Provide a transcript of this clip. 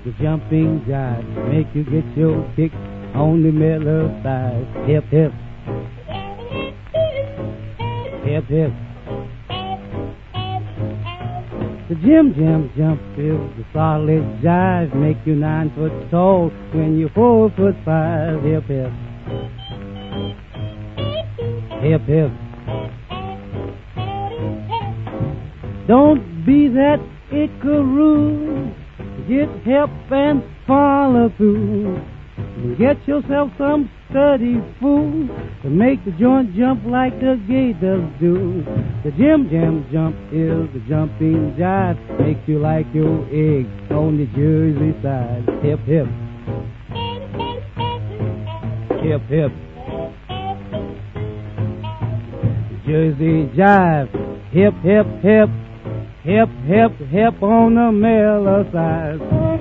The jumping jive make you get your kick on the Miller side. Hip, hip. Hip, hip. The jim jump is the solid jive, make you 9 foot tall when you're 4'5". Hip, hip. Hip, hip. Don't be that Icaroo. Get help and follow through. Get yourself some study fool to make the joint jump like the gators do. The jim jump is the jumping jive, makes you like your eggs on the Jersey side. Hip, hip. Hip, hip. Jersey jive. Hip, hip, hip. Hip, hip, hip on the Miller side.